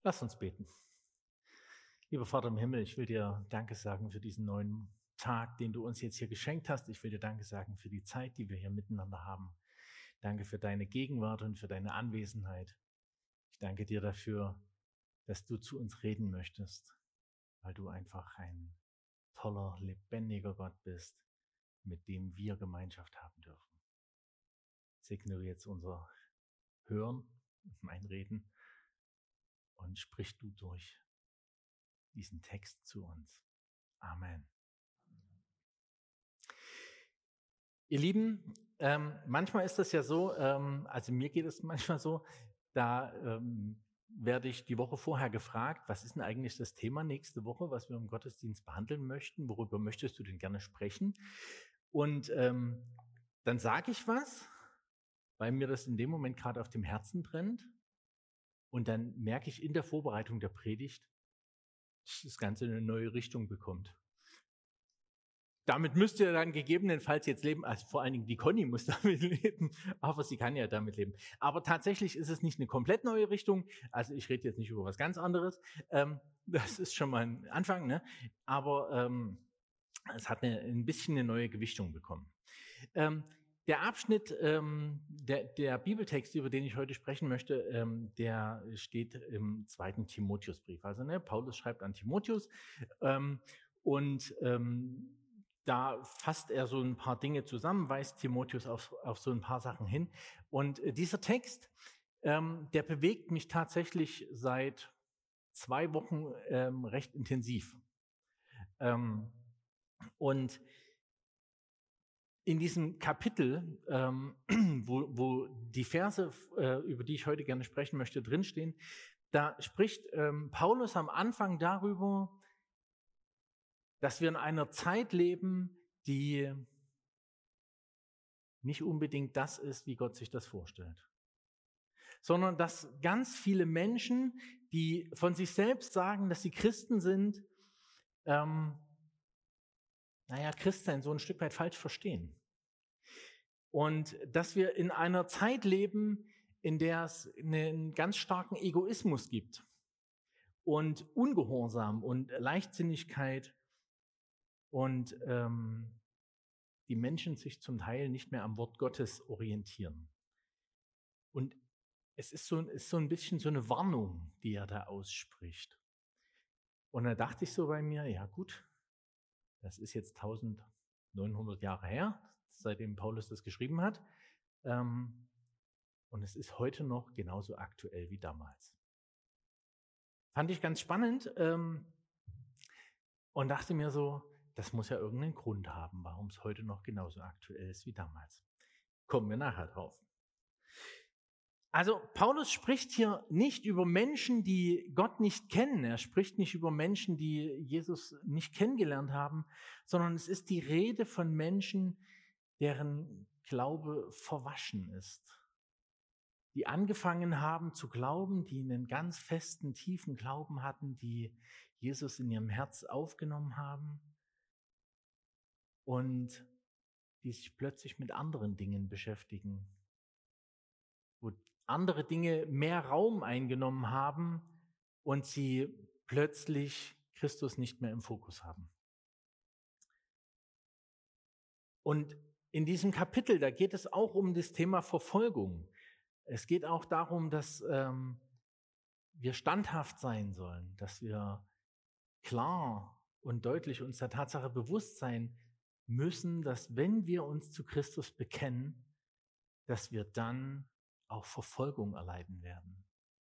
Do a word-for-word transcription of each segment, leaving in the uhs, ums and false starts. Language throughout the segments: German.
Lass uns beten. Lieber Vater im Himmel, ich will dir Danke sagen für diesen neuen Tag, den du uns jetzt hier geschenkt hast. Ich will dir Danke sagen für die Zeit, die wir hier miteinander haben. Danke für deine Gegenwart und für deine Anwesenheit. Ich danke dir dafür, dass du zu uns reden möchtest, weil du einfach ein toller, lebendiger Gott bist, mit dem wir Gemeinschaft haben dürfen. Segne du jetzt unser Hören, mein Reden und sprich du durch diesen Text zu uns. Amen. Ihr Lieben, ähm, manchmal ist das ja so, ähm, also mir geht es manchmal so, da ähm, werde ich die Woche vorher gefragt, was ist denn eigentlich das Thema nächste Woche, was wir im Gottesdienst behandeln möchten, worüber möchtest du denn gerne sprechen? Und ähm, dann sage ich was, weil mir das in dem Moment gerade auf dem Herzen brennt, und dann merke ich in der Vorbereitung der Predigt, dass das Ganze eine neue Richtung bekommt. Damit müsst ihr dann gegebenenfalls jetzt leben, also vor allen Dingen die Conny muss damit leben, aber sie kann ja damit leben. Aber tatsächlich ist es nicht eine komplett neue Richtung, also ich rede jetzt nicht über was ganz anderes, ähm, das ist schon mal ein Anfang, ne? Aber ähm, es hat eine, ein bisschen eine neue Gewichtung bekommen. Ähm, der Abschnitt, ähm, der, der Bibeltext, über den ich heute sprechen möchte, ähm, der steht im zweiten Timotheusbrief. Also ne, Paulus schreibt an Timotheus ähm, und ähm, da fasst er so ein paar Dinge zusammen, weist Timotheus auf, auf so ein paar Sachen hin. Und äh, dieser Text, ähm, der bewegt mich tatsächlich seit zwei Wochen ähm, recht intensiv. Ähm, und in diesem Kapitel, ähm, wo, wo die Verse, äh, über die ich heute gerne sprechen möchte, drinstehen, da spricht ähm, Paulus am Anfang darüber, dass wir in einer Zeit leben, die nicht unbedingt das ist, wie Gott sich das vorstellt. Sondern dass ganz viele Menschen, die von sich selbst sagen, dass sie Christen sind, ähm, naja, Christsein so ein Stück weit falsch verstehen. Und dass wir in einer Zeit leben, in der es einen ganz starken Egoismus gibt und Ungehorsam und Leichtsinnigkeit und ähm, die Menschen sich zum Teil nicht mehr am Wort Gottes orientieren. Und es ist so, ist so ein bisschen so eine Warnung, die er da ausspricht. Und da dachte ich so bei mir, ja gut, das ist jetzt neunzehnhundert Jahre her, seitdem Paulus das geschrieben hat. Ähm, und es ist heute noch genauso aktuell wie damals. Fand ich ganz spannend ähm, und dachte mir so, das muss ja irgendeinen Grund haben, warum es heute noch genauso aktuell ist wie damals. Kommen wir nachher drauf. Also Paulus spricht hier nicht über Menschen, die Gott nicht kennen. Er spricht nicht über Menschen, die Jesus nicht kennengelernt haben, sondern es ist die Rede von Menschen, deren Glaube verwaschen ist. Die angefangen haben zu glauben, die einen ganz festen, tiefen Glauben hatten, die Jesus in ihrem Herz aufgenommen haben und die sich plötzlich mit anderen Dingen beschäftigen, wo andere Dinge mehr Raum eingenommen haben und sie plötzlich Christus nicht mehr im Fokus haben. Und in diesem Kapitel, da geht es auch um das Thema Verfolgung. Es geht auch darum, dass ähm, wir standhaft sein sollen, dass wir klar und deutlich uns der Tatsache bewusst sein müssen, dass wenn wir uns zu Christus bekennen, dass wir dann auch Verfolgung erleiden werden.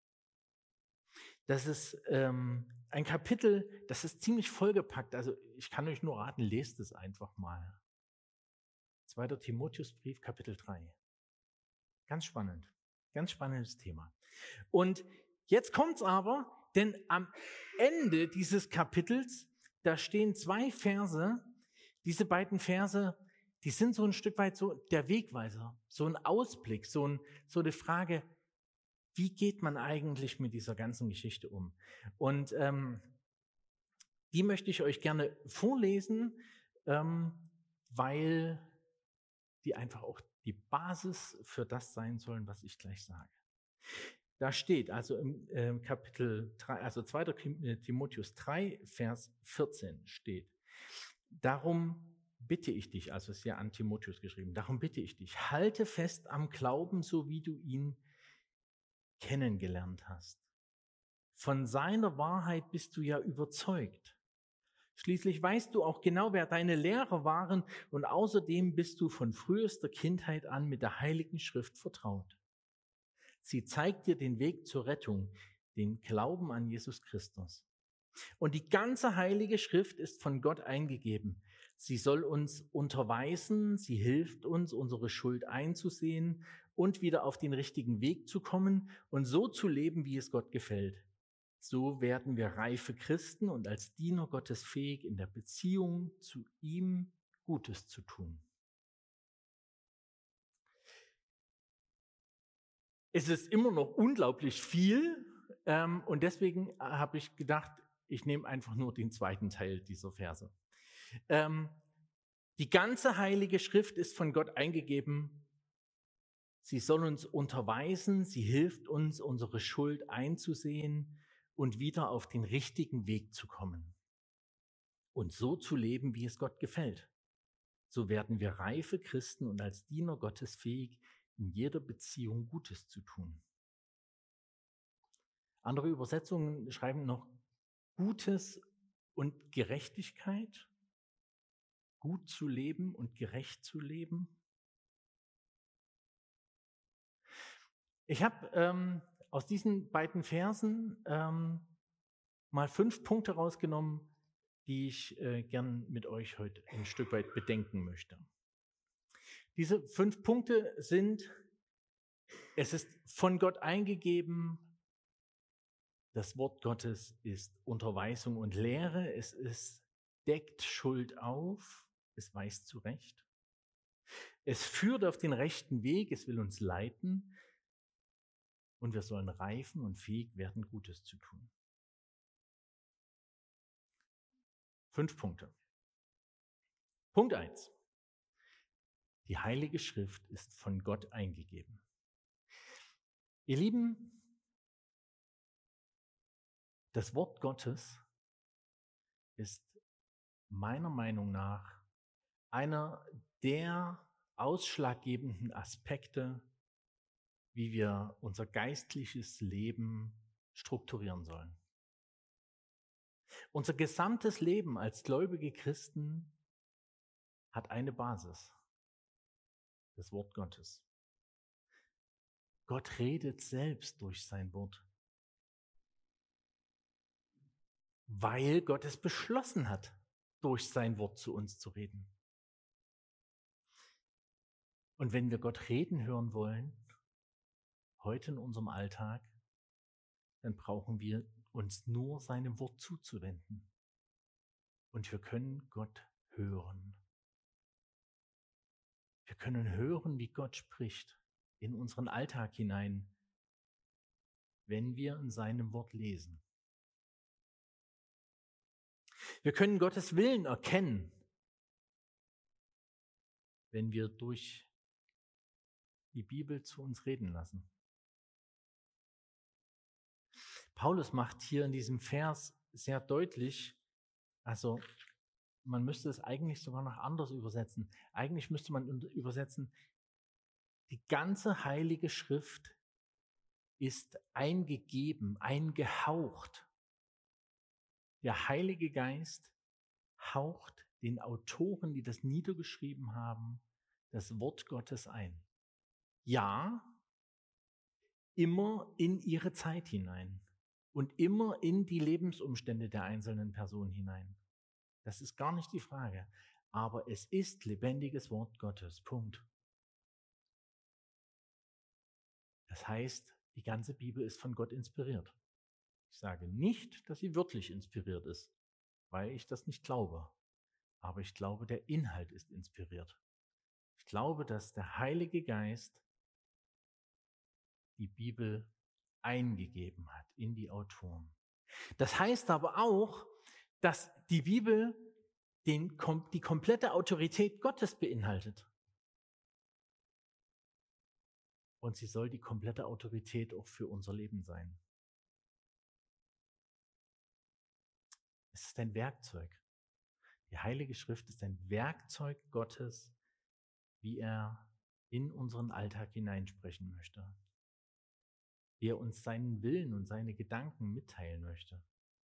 Das ist ähm, ein Kapitel, das ist ziemlich vollgepackt. Also ich kann euch nur raten, lest es einfach mal. zweiter Timotheusbrief, Kapitel drei. Ganz spannend, ganz spannendes Thema. Und jetzt kommt's aber, denn am Ende dieses Kapitels, da stehen zwei Verse. Diese beiden Verse, die sind so ein Stück weit so der Wegweiser, so ein Ausblick, so, ein, so eine Frage, wie geht man eigentlich mit dieser ganzen Geschichte um? Und ähm, die möchte ich euch gerne vorlesen, ähm, weil die einfach auch die Basis für das sein sollen, was ich gleich sage. Da steht, also im äh, Kapitel drei, also zweiter Timotheus drei, Vers vierzehn steht, darum bitte ich dich, also ist ja an Timotheus geschrieben, darum bitte ich dich, halte fest am Glauben, so wie du ihn kennengelernt hast. Von seiner Wahrheit bist du ja überzeugt. Schließlich weißt du auch genau, wer deine Lehrer waren, und außerdem bist du von frühester Kindheit an mit der Heiligen Schrift vertraut. Sie zeigt dir den Weg zur Rettung, den Glauben an Jesus Christus. Und die ganze Heilige Schrift ist von Gott eingegeben. Sie soll uns unterweisen, sie hilft uns, unsere Schuld einzusehen und wieder auf den richtigen Weg zu kommen und so zu leben, wie es Gott gefällt. So werden wir reife Christen und als Diener Gottes fähig, in der Beziehung zu ihm Gutes zu tun. Es ist immer noch unglaublich viel ähm, und deswegen habe ich gedacht, ich nehme einfach nur den zweiten Teil dieser Verse. Ähm, die ganze Heilige Schrift ist von Gott eingegeben. Sie soll uns unterweisen, sie hilft uns, unsere Schuld einzusehen und wieder auf den richtigen Weg zu kommen und so zu leben, wie es Gott gefällt. So werden wir reife Christen und als Diener Gottes fähig, in jeder Beziehung Gutes zu tun. Andere Übersetzungen schreiben noch Gutes und Gerechtigkeit, gut zu leben und gerecht zu leben. Ich habe ähm, aus diesen beiden Versen ähm, mal fünf Punkte rausgenommen, die ich äh, gern mit euch heute ein Stück weit bedenken möchte. Diese fünf Punkte sind: Es ist von Gott eingegeben, das Wort Gottes ist Unterweisung und Lehre, es ist, deckt Schuld auf, es weist zurecht, es führt auf den rechten Weg, es will uns leiten und wir sollen reifen und fähig werden, Gutes zu tun. Fünf Punkte. Punkt eins. Die Heilige Schrift ist von Gott eingegeben. Ihr Lieben, das Wort Gottes ist meiner Meinung nach einer der ausschlaggebenden Aspekte, wie wir unser geistliches Leben strukturieren sollen. Unser gesamtes Leben als gläubige Christen hat eine Basis, das Wort Gottes. Gott redet selbst durch sein Wort, weil Gott es beschlossen hat, durch sein Wort zu uns zu reden. Und wenn wir Gott reden hören wollen, heute in unserem Alltag, dann brauchen wir uns nur seinem Wort zuzuwenden. Und wir können Gott hören. Wir können hören, wie Gott spricht in unseren Alltag hinein, wenn wir in seinem Wort lesen. Wir können Gottes Willen erkennen, wenn wir durch die Bibel zu uns reden lassen. Paulus macht hier in diesem Vers sehr deutlich, also man müsste es eigentlich sogar noch anders übersetzen. Eigentlich müsste man übersetzen, die ganze Heilige Schrift ist eingegeben, eingehaucht. Der Heilige Geist haucht den Autoren, die das niedergeschrieben haben, das Wort Gottes ein. Ja, immer in ihre Zeit hinein und immer in die Lebensumstände der einzelnen Personen hinein. Das ist gar nicht die Frage. Aber es ist lebendiges Wort Gottes. Punkt. Das heißt, die ganze Bibel ist von Gott inspiriert. Ich sage nicht, dass sie wörtlich inspiriert ist, weil ich das nicht glaube. Aber ich glaube, der Inhalt ist inspiriert. Ich glaube, dass der Heilige Geist die Bibel eingegeben hat in die Autoren. Das heißt aber auch, dass die Bibel den, die komplette Autorität Gottes beinhaltet. und sie soll die komplette Autorität auch für unser Leben sein. Es ist ein Werkzeug. Die Heilige Schrift ist ein Werkzeug Gottes, wie er in unseren Alltag hineinsprechen möchte. Wie er uns seinen Willen und seine Gedanken mitteilen möchte.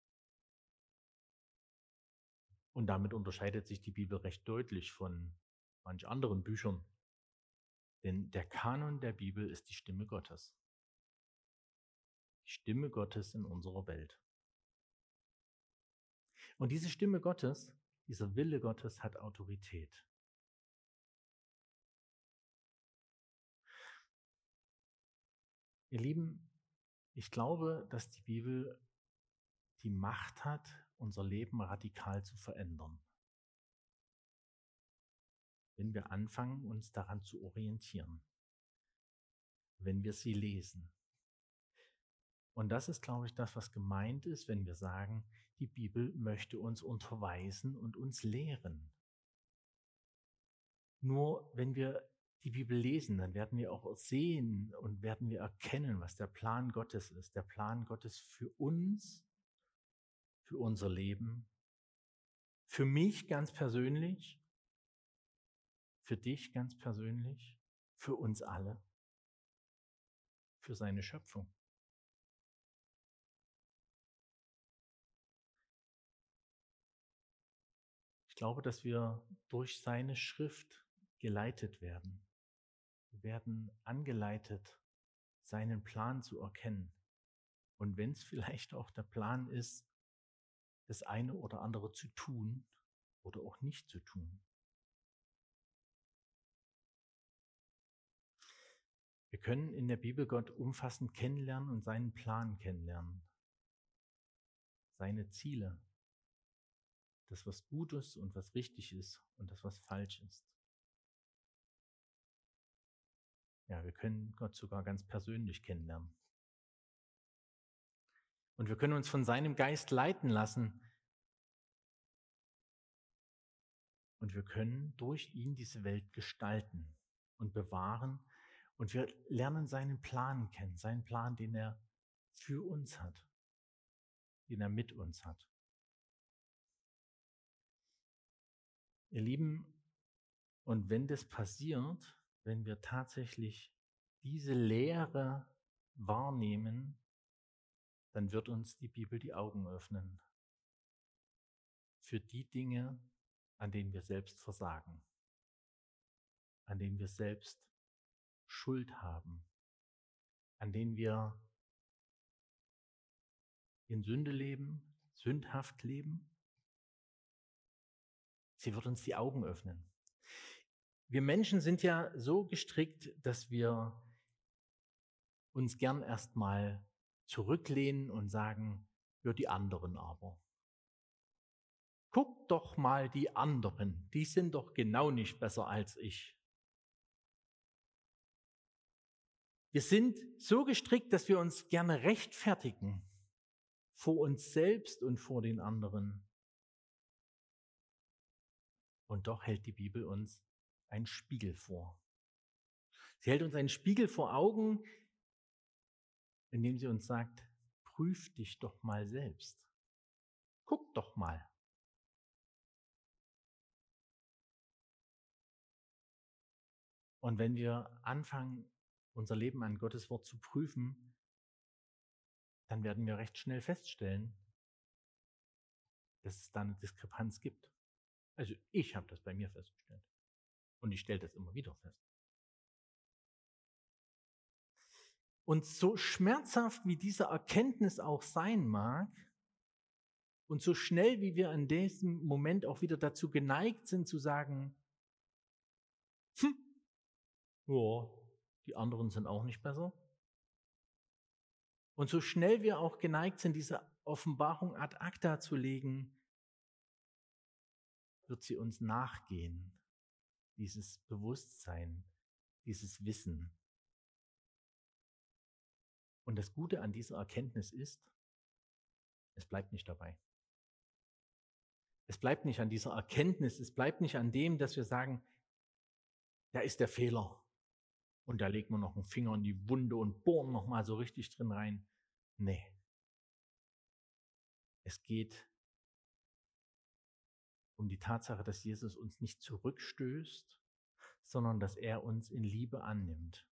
Und damit unterscheidet sich die Bibel recht deutlich von manch anderen Büchern. Denn der Kanon der Bibel ist die Stimme Gottes. Die Stimme Gottes in unserer Welt. Und diese Stimme Gottes, dieser Wille Gottes hat Autorität. Ihr Lieben, ich glaube, dass die Bibel die Macht hat, unser Leben radikal zu verändern. Wenn wir anfangen, uns daran zu orientieren. Wenn wir sie lesen. Und das ist, glaube ich, das, was gemeint ist, wenn wir sagen, die Bibel möchte uns unterweisen und uns lehren. Nur wenn wir die Bibel lesen, dann werden wir auch sehen und werden wir erkennen, was der Plan Gottes ist. Der Plan Gottes für uns, für unser Leben, für mich ganz persönlich, für dich ganz persönlich, für uns alle, für seine Schöpfung. Ich glaube, dass wir durch seine Schrift geleitet werden. Wir werden angeleitet, seinen Plan zu erkennen. Und wenn es vielleicht auch der Plan ist, das eine oder andere zu tun oder auch nicht zu tun. Wir können in der Bibel Gott umfassend kennenlernen und seinen Plan kennenlernen. Seine Ziele. Das, was gut ist und was richtig ist und das, was falsch ist. Ja, wir können Gott sogar ganz persönlich kennenlernen. Und wir können uns von seinem Geist leiten lassen. Und wir können durch ihn diese Welt gestalten und bewahren. Und wir lernen seinen Plan kennen, seinen Plan, den er für uns hat, den er mit uns hat. Ihr Lieben, und wenn das passiert, wenn wir tatsächlich diese Lehre wahrnehmen, dann wird uns die Bibel die Augen öffnen für die Dinge, an denen wir selbst versagen, an denen wir selbst Schuld haben, an denen wir in Sünde leben, sündhaft leben. Sie wird uns die Augen öffnen. Wir Menschen sind ja so gestrickt, dass wir uns gern erstmal zurücklehnen und sagen, ja, die anderen aber. Guck doch mal die anderen, die sind doch genau nicht besser als ich. Wir sind so gestrickt, dass wir uns gerne rechtfertigen vor uns selbst und vor den anderen. Und doch hält die Bibel uns einen Spiegel vor. Sie hält uns einen Spiegel vor Augen, indem sie uns sagt, prüf dich doch mal selbst. Guck doch mal. Und wenn wir anfangen, unser Leben an Gottes Wort zu prüfen, dann werden wir recht schnell feststellen, dass es da eine Diskrepanz gibt. Also ich habe das bei mir festgestellt. Und ich stelle das immer wieder fest. Und so schmerzhaft wie diese Erkenntnis auch sein mag, und so schnell wie wir in diesem Moment auch wieder dazu geneigt sind zu sagen, hm, ja, die anderen sind auch nicht besser. Und so schnell wir auch geneigt sind, diese Offenbarung ad acta zu legen, wird sie uns nachgehen, dieses Bewusstsein, dieses Wissen. Und das Gute an dieser Erkenntnis ist, es bleibt nicht dabei. Es bleibt nicht an dieser Erkenntnis, es bleibt nicht an dem, dass wir sagen, da ist der Fehler und da legt man noch einen Finger in die Wunde und bohren noch mal so richtig drin rein. Nee. Es geht um die Tatsache, dass Jesus uns nicht zurückstößt, sondern dass er uns in Liebe annimmt.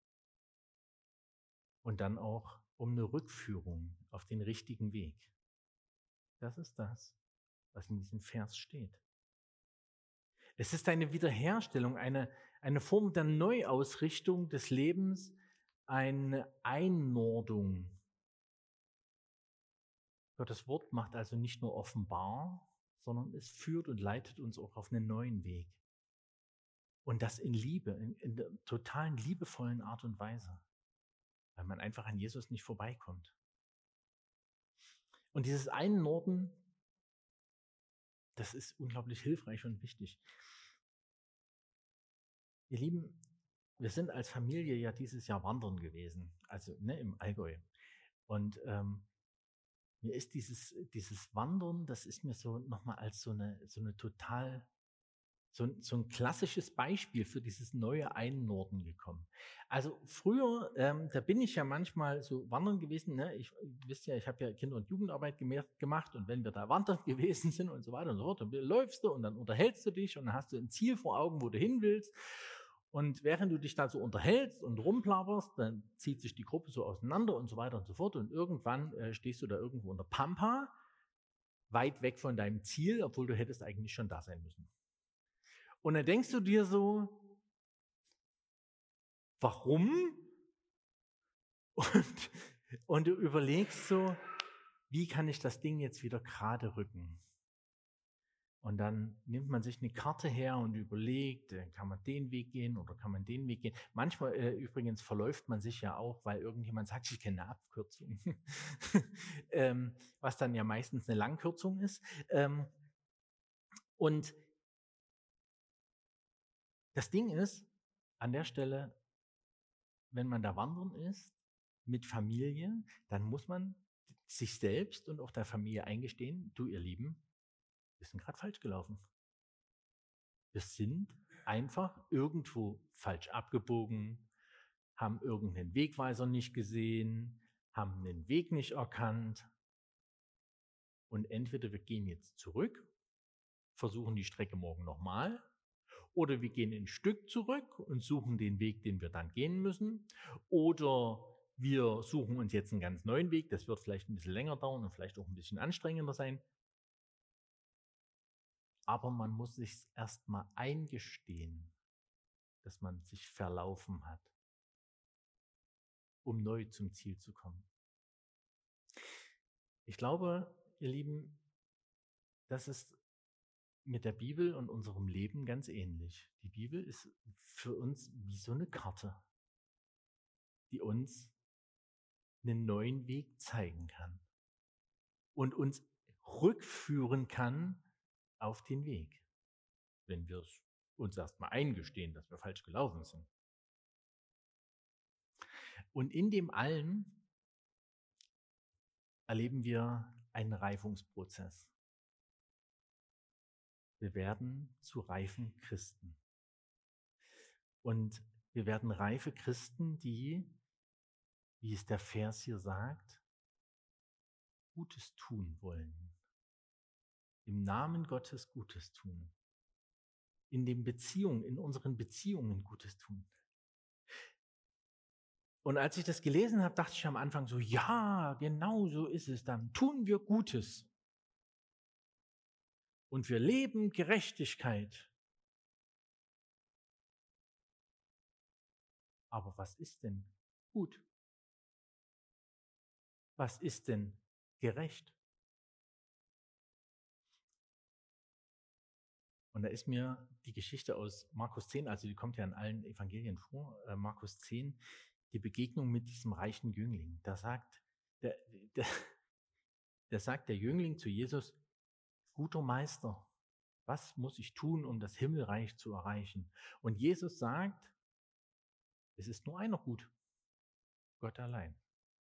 Und dann auch um eine Rückführung auf den richtigen Weg. Das ist das, was in diesem Vers steht. Es ist eine Wiederherstellung, eine, eine Form der Neuausrichtung des Lebens, eine Einnordung. Gottes Wort macht also nicht nur offenbar, sondern es führt und leitet uns auch auf einen neuen Weg. Und das in Liebe, in, in der totalen liebevollen Art und Weise, weil man einfach an Jesus nicht vorbeikommt. Und dieses Einnorden, das ist unglaublich hilfreich und wichtig. Ihr Lieben, wir sind als Familie ja dieses Jahr wandern gewesen, also ne, im Allgäu. Und ähm, mir ist dieses, dieses Wandern, das ist mir so nochmal als so eine, so eine total, so, so ein klassisches Beispiel für dieses neue Einnorden gekommen. Also früher, ähm, da bin ich ja manchmal so wandern gewesen, ne? Ich, ihr wisst ja, ich habe ja Kinder- und Jugendarbeit gemacht und wenn wir da wandern gewesen sind und so weiter und so fort, dann läufst du und dann unterhältst du dich und dann hast du ein Ziel vor Augen, wo du hin willst. Und während du dich da so unterhältst und rumplapperst, dann zieht sich die Gruppe so auseinander und so weiter und so fort. Und irgendwann äh, stehst du da irgendwo in der Pampa, weit weg von deinem Ziel, obwohl du hättest eigentlich schon da sein müssen. Und dann denkst du dir so, warum? Und, und du überlegst so, wie kann ich das Ding jetzt wieder gerade rücken? Und dann nimmt man sich eine Karte her und überlegt, kann man den Weg gehen oder kann man den Weg gehen. Manchmal äh, übrigens verläuft man sich ja auch, weil irgendjemand sagt, ich kenne eine Abkürzung, ähm, was dann ja meistens eine Langkürzung ist. Ähm, und das Ding ist, an der Stelle, wenn man da wandern ist, mit Familie, dann muss man sich selbst und auch der Familie eingestehen, du ihr Lieben, wir sind gerade falsch gelaufen. Wir sind einfach irgendwo falsch abgebogen, haben irgendeinen Wegweiser nicht gesehen, haben den Weg nicht erkannt. Und entweder wir gehen jetzt zurück, versuchen die Strecke morgen nochmal, oder wir gehen ein Stück zurück und suchen den Weg, den wir dann gehen müssen, oder wir suchen uns jetzt einen ganz neuen Weg, das wird vielleicht ein bisschen länger dauern und vielleicht auch ein bisschen anstrengender sein. Aber man muss sich erstmal eingestehen, dass man sich verlaufen hat, um neu zum Ziel zu kommen. Ich glaube, ihr Lieben, das ist mit der Bibel und unserem Leben ganz ähnlich. Die Bibel ist für uns wie so eine Karte, die uns einen neuen Weg zeigen kann und uns rückführen kann auf den Weg, wenn wir es uns erstmal eingestehen, dass wir falsch gelaufen sind. Und in dem allen erleben wir einen Reifungsprozess. Wir werden zu reifen Christen. Und wir werden reife Christen, die, wie es der Vers hier sagt, Gutes tun wollen. Im Namen Gottes Gutes tun. In den Beziehungen, in unseren Beziehungen Gutes tun. Und als ich das gelesen habe, dachte ich am Anfang so, ja, genau so ist es dann. Tun wir Gutes. Und wir leben Gerechtigkeit. Aber was ist denn gut? Was ist denn gerecht? Und da ist mir die Geschichte aus Markus zehn, also die kommt ja in allen Evangelien vor, äh, Markus zehn, die Begegnung mit diesem reichen Jüngling. Da sagt der, der, der sagt der Jüngling zu Jesus, guter Meister, was muss ich tun, um das Himmelreich zu erreichen? Und Jesus sagt, es ist nur einer gut, Gott allein.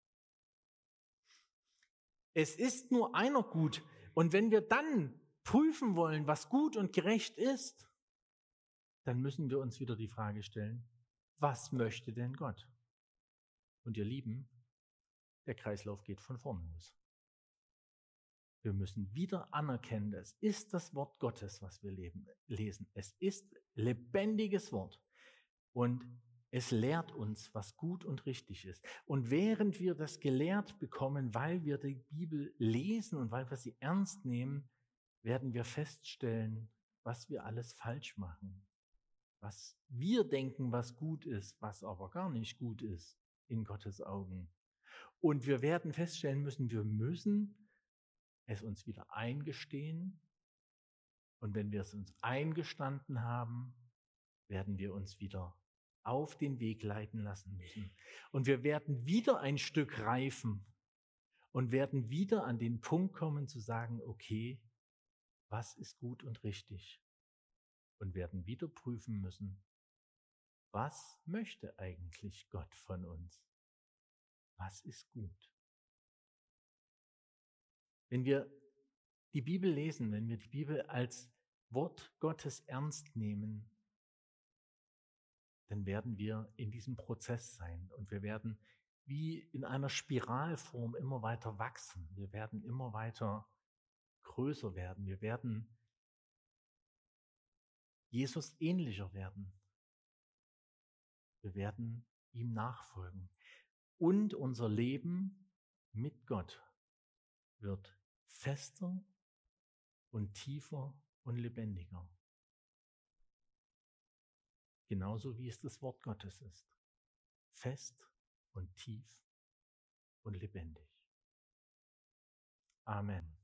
Es ist nur einer gut. Und wenn wir dann prüfen wollen, was gut und gerecht ist, dann müssen wir uns wieder die Frage stellen, was möchte denn Gott? Und ihr Lieben, der Kreislauf geht von vorne los. Wir müssen wieder anerkennen, es ist das Wort Gottes, was wir leben, lesen. Es ist lebendiges Wort und es lehrt uns, was gut und richtig ist. Und während wir das gelehrt bekommen, weil wir die Bibel lesen und weil wir sie ernst nehmen, werden wir feststellen, was wir alles falsch machen. Was wir denken, was gut ist, was aber gar nicht gut ist in Gottes Augen. Und wir werden feststellen müssen, wir müssen es uns wieder eingestehen. Und wenn wir es uns eingestanden haben, werden wir uns wieder auf den Weg leiten lassen müssen. Und wir werden wieder ein Stück reifen und werden wieder an den Punkt kommen zu sagen, okay, was ist gut und richtig? Und werden wieder prüfen müssen, was möchte eigentlich Gott von uns? Was ist gut? Wenn wir die Bibel lesen, wenn wir die Bibel als Wort Gottes ernst nehmen, dann werden wir in diesem Prozess sein und wir werden wie in einer Spiralform immer weiter wachsen. Wir werden immer weiter größer werden. Wir werden Jesus ähnlicher werden. Wir werden ihm nachfolgen. Und unser Leben mit Gott wird fester und tiefer und lebendiger. Genauso wie es das Wort Gottes ist. Fest und tief und lebendig. Amen.